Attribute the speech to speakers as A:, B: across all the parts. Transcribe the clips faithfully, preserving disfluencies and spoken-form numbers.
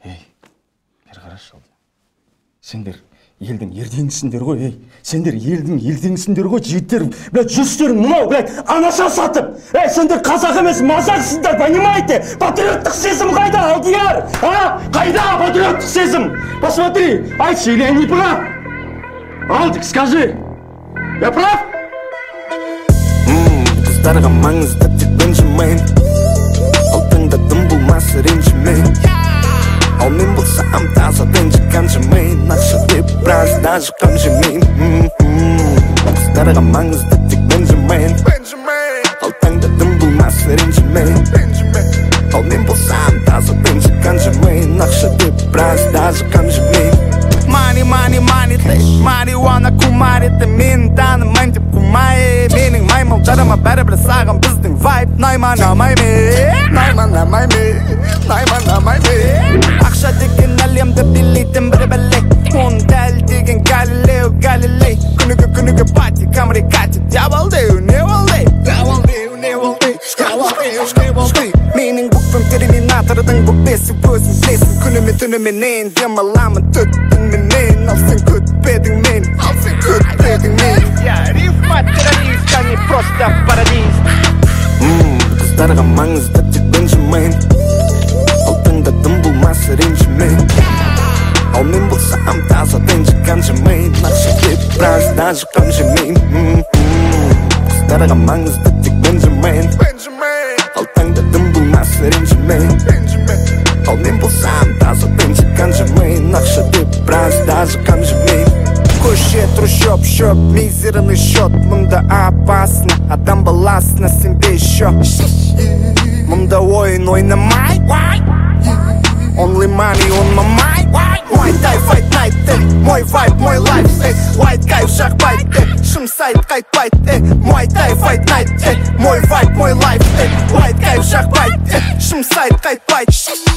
A: Ей, бері қарашы. Сендер елдің ердеңісіңдер ғой, ей. Сендер елдің елдеңісіңдер ғой, жігіттер. Блядь, жүздерің мынау, блядь, анаша сатып. Ей, сендер қазақ емес, мазақсыңдар, понимаете? Патриоттық сезім қайда, Алдияр? А? Қайда патриоттық сезім? Посмотри, айтшы, или я не прав? Алдик, скажи. Я прав?
B: Қыздарға маңызды тек Бенджамин. Алтында дым болмасы ренжімен. Ал мен болсам таза бенджи қанжымен. Ақша деп біраз даже қам жемейм. Қыздарға маңызды тек Бенджамин. Алтында дым болмасы ренжімен. Ал мен болсам таза бенджи қанжымен. Ақша деп біраз даже қам жемейм. Money, money, money, marihuana kumарите. Мен танымайм деп кумай. Менің маймыл жарама бәрібір саған біздің вайп. Найманамай ме, найманамай ме, найманамай ме. Ақша деген әлемді билейтін бір бәле. Он дәл деген Галилео Галилей. Күнігі күнігі пати камри кати. Дьяволдеу, не волдей, дьяволдеу, не волдей, дьяволдеу, не волдей. Менің бүкпім терминатордың бұл бесі көзін білесің. Күніме түніменен демаламын түттіңменен. Ал сен күтпедің мен, ал сен күтпедің мен. Я рифма террорист, а не просто парадиз. Қыздарға маңызды тек Бенджамин. Алтында дым болмасы ренжімен. Ал мен болсам таза бенджи қанжымен. Ақша деп біраз даже қам жемейм. Қыздарға маңызды тек Бенджамин. Алтында дым болмасы ренжімен. Ал мен болсам таза бенджи қанжымен. Ақша деп біраз даже қам жемейм. Көше трущоб, шөп, мизерный счет. Мұнда опасно, адам баласына сенбей шөп. Мұнда ойын ойнамай. Only money on my mind. Мой тай fight night, мой vibe, мой life. White кайф жақпайт, шым сайт қайтпайт. Мой тай fight night, мой vibe, мой life. White кайф жақпайт, шым сайт қайтпайт.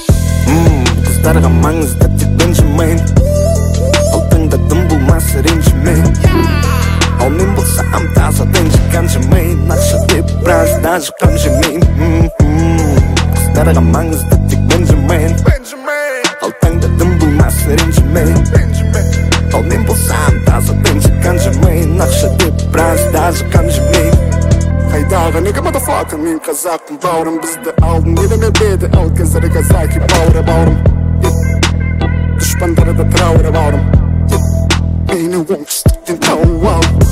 B: Қыздарға маңызды тек Бенджамин. Алтында дым болмасы ренжімен. Ал мен болсам таза бенджи қанжымен. Ақша деп біраз даже қам жемейм. Қыздарға маңызды тек Бенджамин. Алтында дым болмасы ренжімен. Ал мен болсам таза бенджи қанжымен. Ақша деп біраз даже қам жемейм. Қайдағы неге мадафака, мен қазақпын бауырым. Бізді алдын елеме беді, ал қазір казаки бауыры бауырым. Дұшпандары да трауыры бауырым. Мені оңтүстіктен тауып ал.